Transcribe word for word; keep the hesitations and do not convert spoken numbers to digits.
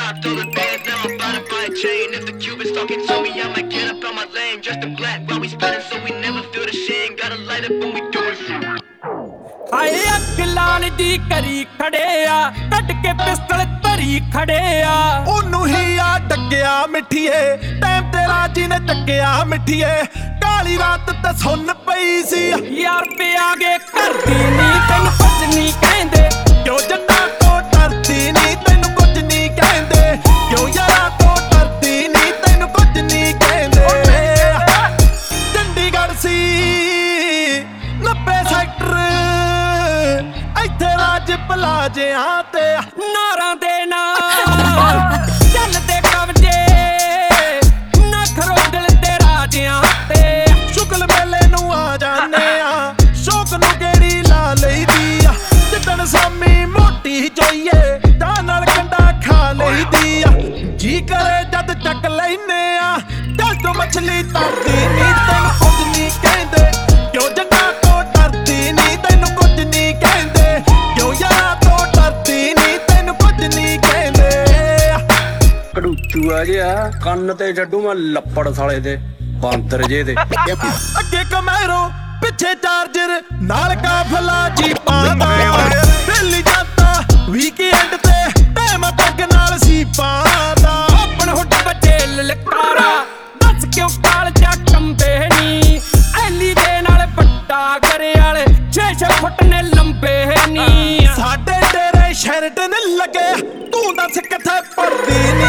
dropped all the bands, now I'm about to buy a chain. If the Cubans talking to me, I might get up on my lane. Just in black while we spinning, so we never feel the shame. Gotta light up when we do it. ਹਾਏ ਅੱਗ ਲਾਣ ਦੀ ਕਰੀ ਖੜੇ ਆ, ਕੱਢ ਕੇ pistol ਧਰੀ ਖੜੇ ਆ। ਉਹਨੂੰ ਹੀ ਆ ਡੱਕਿਆ ਮਿੱਠੀਏ, ਟਾਈਮ ਤੇਰਾ ਜਿਹਨੇ ਚੱਕਿਆ ਮਿੱਠੀਏ। ਕਾਲੀ ਰਾਤ ਤੇ ਸੁੰਨ ਪਈ ਸੀ ਯਾਰ ਪਿਆ ਗੇ ਕਰਦੀ ਨੀ ਤੈਨੂੰ ਕੁਝ ਨਹੀਂ ਕਹਿੰਦੇ। ਕਿਉਂ ਜੱਟਾਂ ਤੋਂ ਡਰਦੀ ਨੀ ਤੈਨੂੰ ਕੁਝ ਨਹੀਂ ਕਹਿੰਦੇ। ਕਿਉਂ ਯਾਰਾਂ ਤੋਂ ਡਰਦੀ ਨੀ ਤੈਨੂੰ ਕੁਝ ਨਹੀਂ ਕਹਿੰਦੇ। ਚੰਡੀਗੜ੍ਹ ਸੀ ਨੱਬੇ ਸੈਕਟਰ, ਇੱਥੇ ਰਾਜ ਪਲਾਜਿਆਂ ਤੇ ਨਾਰਾਂ ਦੇ ਨਾਲ ਚੱਲਦੇ ਕਬਜੇ, ਨਾ ਖਰੋਡਲ ਤੇ ਰਾਜਿਆਂ ਤੇ। ਸ਼ੁਕਲ ਮੇਲੇ ਨੂੰ ਆ ਜਾਨੇ ਆ, ਸ਼ੌਕ ਨੂੰ ਗੇੜੀ ਲਾ ਲਈਦੀ ਆ। ਜਿੱਦਣ ਸਾਮੀ ਮੋਟੀ ਜੋਈਏ, ਤਾਂ ਨਾਲ ਕੰਡਾ ਖਾ ਲਈਦੀ ਆ। ਜੀ ਕਰੇ ਜਦ ਚੱਕ ਲੈਨੇ ਆ, ਦਿਲ ਤੋਂ ਮਛਲੀ ਤਰਦੀ ਨੀ ਤੈਨੂੰ ਕੁਝ ਨਹੀਂ ਕਹਿੰਦੇ। ਕਿਉਂ ਜੱਟਾਂ ਤੋਂ ਡਰਦੀ ਨੀ ਤੈਨੂੰ ਕੁਝ ਨਹੀਂ ਕਹਿੰਦੇ। ਕਿਉਂ ਯਾਰਾਂ ਤੋਂ ਡਰਦੀ ਨੀ ਤੈਨੂੰ ਕੁਝ ਨਹੀਂ ਕਹਿੰਦੇ। ਕੜੂਚੂਆ ਜਿਹਾ ਕੰਨ ਤੇ ਛੱਡੂ ਮੈਂ ਲੱਪੜ ਸਾਲੇ ਦੇ ਬਾਂਦਰ ਜੇ ਦੇ। ਅੱਗੇ ਕਮੈਰੋ ਪਿੱਛੇ ਚਾਰਜਰ, ਨਾਲ ਕਾਫਲਾ ਜੀਪਾਂ ਦਾ। ਦਿੱਲੀ ਜਾਂਦਾ ਵੀਕਐਂਡ ਤੇ ਟਾਈਮ ਪੱਗ ਨਾਲ ਸੀਪਾਂ ਦਾ। ਆਪਣ ਹੁੱਡ ਬੱਜੇ ਲਲਕਾਰਾ, ਦੱਸ ਕਿਉਂ ਕਾਲ ਜਾ ਕੰਬੇ ਨੀ। ਐਲੀ ਦੇ ਨਾਲ ਵੱਡਾ ਗਰੇ ਵਾਲੇ ਛੇ ਛੇ ਫੁੱਟ ਨੇ ਲੰਬੇ ਨੀ। ਸਾਡੇ ਤੇਰੇ ਸ਼ੈਰਟਨ ਲੱਗੇ, ਤੂੰ ਦੱਸ ਕਿੱਥੇ ਪੜਦੀ ਨੀ।